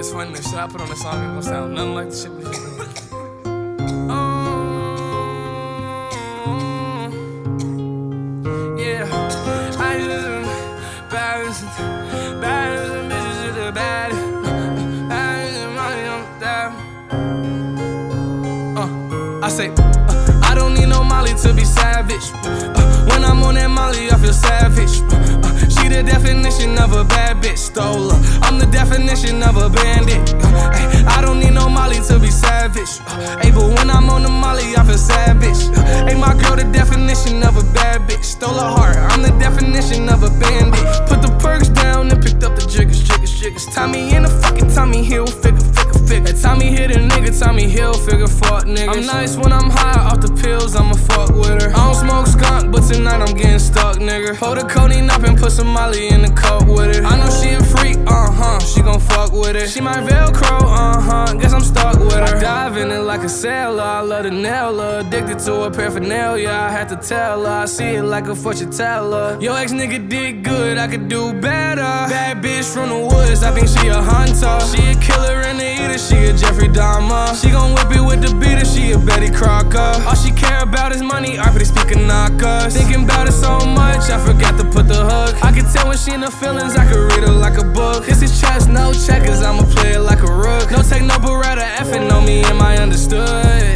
It's funny, the shit I put on the song ain't gonna sound nothing like the shit we just did. Yeah, I just baddest bitches is the baddest. I say, I don't need no Molly to be savage. When I'm on that Molly, I feel savage. She the definition of a bad bitch, stole her. I'm the definition of a bandit. I don't need no Molly to be savage. But when I'm on the Molly, I feel savage. My girl the definition of a bad bitch, stole her heart. I'm the definition of a bandit. Put the perks down and picked up the jiggers. Tommy in the fucking Tommy Hilfiger. Tommy hit a nigga, Tommy Hilfiger, fuck niggas. I'm nice when I'm high off the pills, I'ma fuck with her. I don't smoke skunk, but tonight I'm getting stuck, nigga. Hold the codeine up and put some Molly in the cup with it. I know she a freak, she gon' fuck with it. She my Velcro, guess I'm stuck with her. I dive in it like a sailor, I love to nail her. Addicted to her paraphernalia, I had to tell her. I see it like a fortune teller. Yo ex nigga did good, I could do better. Bad bitch from the woods, I think she a hunter. She a killer and a eater, she a Jeffrey Dahmer. She gon' whip it with the beater, she a Betty Crocker. All she care about is money, arpity speaker knockers. Thinking about it so much, I forgot to put the hook. I can tell when she in her feelings, I can read her like a book. This is chess, no checkers, I'ma play it like a rook. No tech, no beretta, effing on me, am I understood?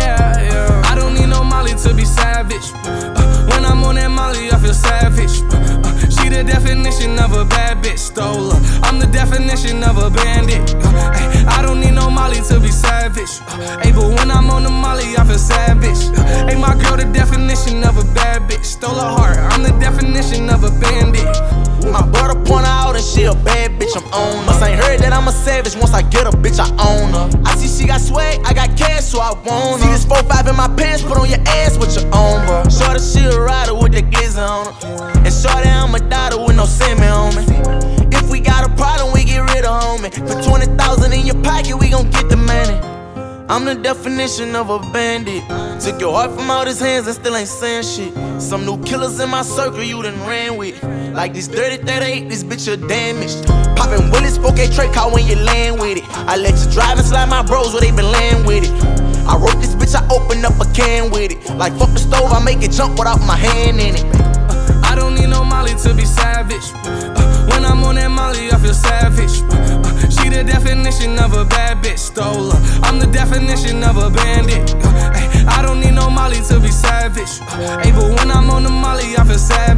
Yeah. I don't need no Molly to be savage. When I'm on that Molly, I feel savage. She the definition of a bad bitch, stole her. I'm the definition of a bandit. I don't need no Molly to be savage. But when I'm on the Molly, I feel savage. My girl the definition of a bad bitch, stole her heart. I'm the definition of a bandit. My brother point her out and she a bad bitch, I'm on her. Must ain't heard that I'm a savage, once I get a bitch, I own her. I see she got swag, I got cash, so I want her. See this 4-5 in my pants, put on your ass with your own, bro. Shorty, she a rider with the glizzy on her. And shorty, I'm a daughter with no semen on me. If we got a problem, we get rid of homie. Put 20,000 in your pocket, we gon' get the money. I'm the definition of a bandit. Took your heart from out his hands and still ain't saying shit. Some new killers in my circle you done ran with. Like this dirty 38, this bitch a damaged. Poppin' Willis, 4K Trey car when you land with it. I let you drive and slide my bros where they been laying with it. I wrote this bitch, I opened up a can with it. Like fuck the stove, I make it jump without my hand in it. I don't need no Molly to be savage. When I'm on that Molly, I feel savage. She the definition of a bad bitch, stole her. I'm the definition of a bandit. I don't need no Molly to be savage. But when I'm on the Molly, I feel savage.